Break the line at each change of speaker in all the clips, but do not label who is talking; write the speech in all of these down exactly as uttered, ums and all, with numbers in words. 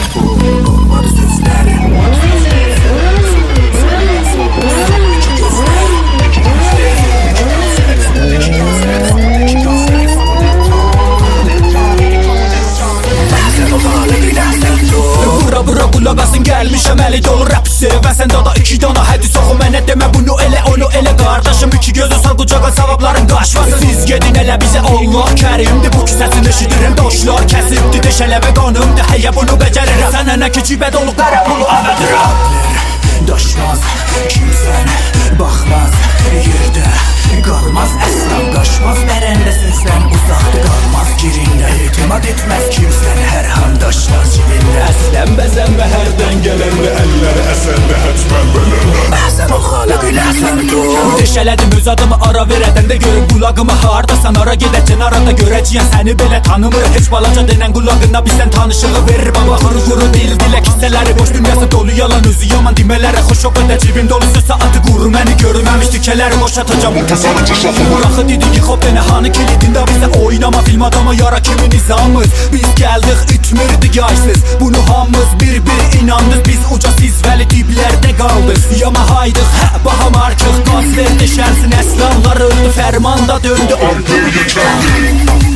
Olmadı sözlerim. Bura bura qulaq asın gəlmişəm əli dolu rap sevəsən dada iki dana hədis oxu mənə demə bunu elə onu elə qardaşım iki gözü sal qucağa savabların qaşmasın siz gedin elə bizə Allah kərimdir bu kisəsini eşidirəm doşlar kəsibdir deşələbə qanımdır həyə bunu becərirəm sənə nə ki cibə dolu qara pulu əmədirəm daşmaz kimsən baxmaz yerdə qalmaz əslan qaşmaz verəndə sözdən uzaqda qalmaz girində etimad etməz kimsən hər handaşlar cibində əslən bəzən və hərdən gələndə əlləri əsəndə hətmən bölürlər əhsən ol xaliqin əhsən dur deşələdim öz adımı ara verədəndə görüm qulağımı hardasan ara gedəcən arada görəcəyən səni belə tanımır heç balaca denən qulağına bizdən tanışığı verir babaqını quru dil dilə kissələri boş dünyası dolu yalan özü yaman demələrə xoş o qədər cibim dolusu saatı quru məni görməmiş dikələri boşatacam Buraxı dedi ki xop denə hanı kilidində bizə oynama film adama yara kimi nizamız biz gəldik itmirdi yaysız bunu hamımız bir-bir inandıq biz uca siz vəli diblərdə qaldıq yama haydıq hə baha markıq qaz verdi şənsin əslanlar öldü fərmanda döndü ordu yükləndi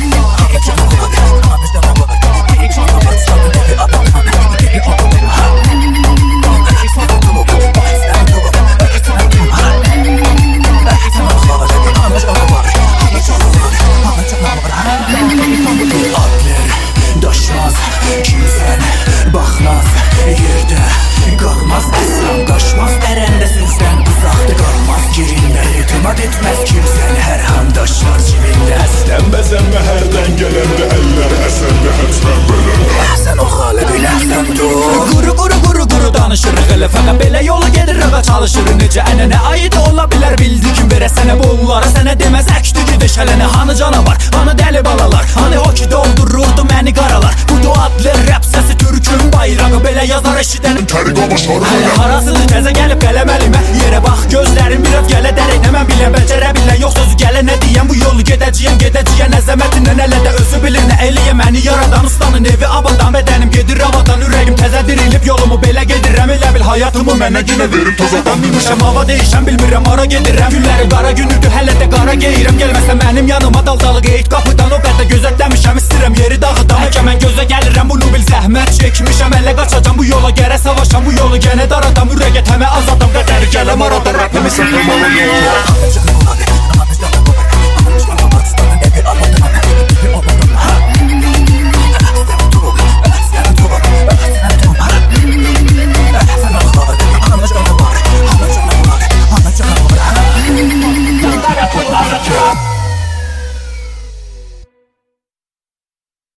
etməz kimsən hər handaşlar cibində əslən bəzən və hərdən gələndə əlləri əsəndə hətmən bölürlər əhsən ol xaliqin əhsən dur quru quru quru quru danışırıq elə fəqət belə yola gedirıq və çalışırıq necə ənənə aid ola bilər bildikin verə sənə bunları sənə deməz əkdi ki deşələnə hanı canavar hanı dəli balalar hanı o ki doldururdu məni qaralar budu adlı rap səsi türkün bayrağı belə yazar eşidənim təriq olmuşlar hələ harasıdır təzə gəlib qələm əlimə yerə bax gözlərim biraz gələ dərək nə mən biləm becərə bilən yox sözü gələ nə deyəm bu yolu gedəcəyəm gedəcəyən əzəmətindən elə də özü bilir nə eləyə məni yaradan ustanın evi abadan bədənim gedir havadan ürəyim təzə dirilib yolumu belə gedirəm elə bil həyatımı mənə günə verib tozadan bilmişəm hava deyişəm bilmirəm ara gedirəm günləri qara günüdür hələ də qara geyirəm gəlməsə mənim yanıma daldalı qeyd qapıdan o qədər gözətləmişəm istirəm yeri dağıdan həkə mən gözə gəlirəm bunu bil zəhmət çəkmişəm ələ qaçacam bu yola gərə savaşam bu yolu gənə daradam ürəyə təmə azadam qədəri gələm arada rəpimi səfəmalıyım